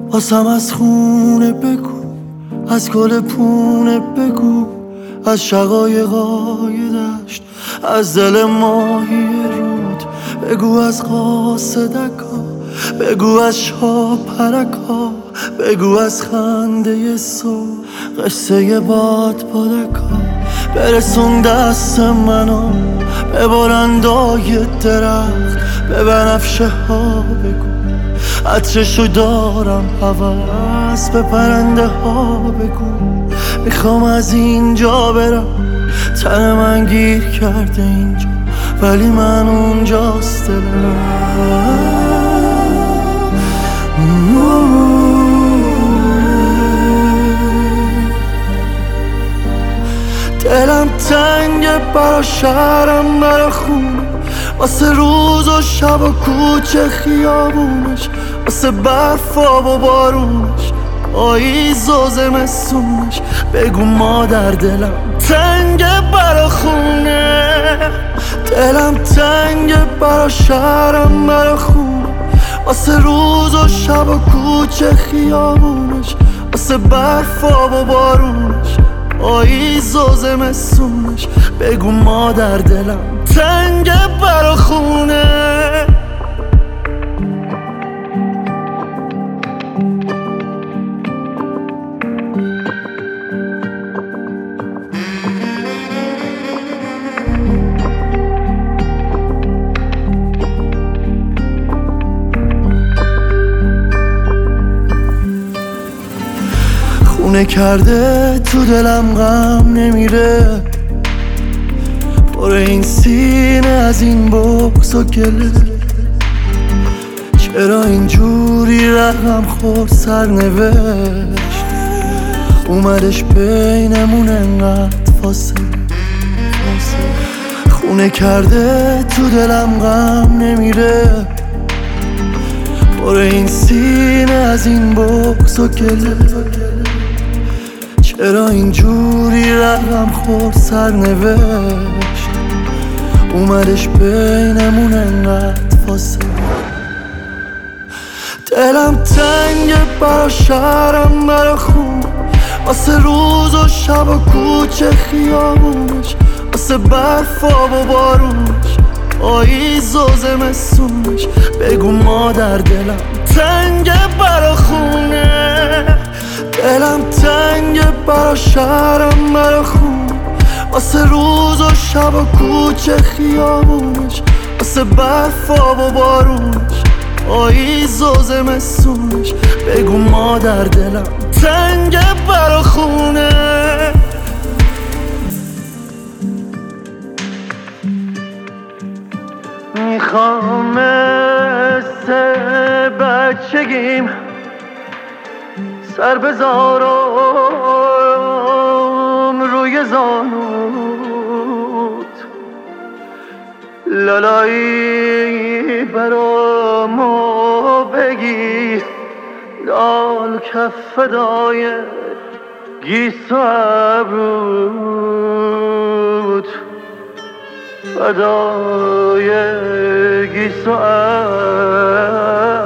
واسم از خونه بگو، از گل پونه بگو، از شقایقای دشت، از دل ماهی رود بگو، از قاصدکا بگو، از شاپرکا بگو، از خنده صبح قصه بادکا. برسون دست منو به بلندای درخت، به بنفشه ها بگو عطرشو دارم هوس، به پرنده ها بگو میخوام از اینجا برم. تن من گیر کرده اینجا ولی من اونجاست دلم. دلم تنگه برا شهرم، برا خونه، واسه روز و شب و کوچه خیابونش، واسه برفا و بارونش، پاییز و زمستونش. بگو مادر دلم تنگه برا خونه، دلم تنگه برا شهرم، برا خونه، واسه روز و شب و کوچه خیابونش، واسه برفا و بارونش، پاییز و زمستونش. بگو مادر دلم تنگه برا خونه. خونه کرده تو دلم غم نمیره، پر این سینه از این بغض و گله. چرا اینجوری رقم خورد سرنوشت، اومدش بینمون انقدر فاصله. خونه کرده تو دلم غم نمیره، پر این سینه از این بغض و گله. چرا اینجوری رقم خورد سرنوشت، اومدش بینمون انقدر فاصله. دلم تنگه برا شهرم، برا خونه، واسه روز و شب و کوچه خیابونش، واسه برفا و بارونش، پاییز و زمستونش. بگو مادر دلم تنگه برا خونه، دلم تنگه برا شهرم، برا خونه، واسه روز و شب و کوچه خیابونش، واسه برفا و بارونش، پاییز و زمستونش. بگو مادر دلم تنگه برا خونه. میخوام مثل بچگیم سر بذارم روی زانوت، لالایی برامو بگی، لال کف فدای گیس و ابروت، فدای گیس و ابروت.